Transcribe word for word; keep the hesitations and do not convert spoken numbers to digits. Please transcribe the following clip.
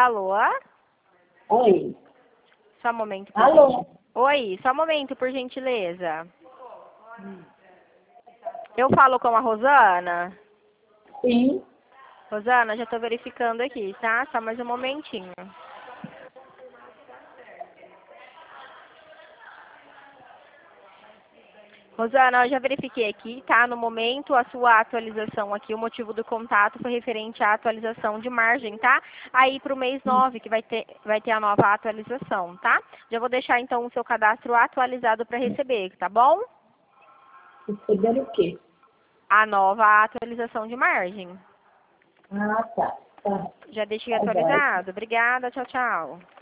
Alô? Oi. Só um momento, por Alô? gentileza. Oi, só um momento, por gentileza. Eu falo com a Rosana? Sim. Rosana, já tô verificando aqui, tá? Só mais um momentinho. Rosana, eu já verifiquei aqui, tá? No momento, a sua atualização aqui, o motivo do contato foi referente à atualização de margem, tá? Aí pro mês nove, que vai ter, vai ter a nova atualização, tá? Já vou deixar, então, o seu cadastro atualizado para receber, tá bom? Receber o quê? A nova atualização de margem. Ah, tá. Tá. Já deixei Tá, vai. atualizado. Obrigada, tchau, tchau.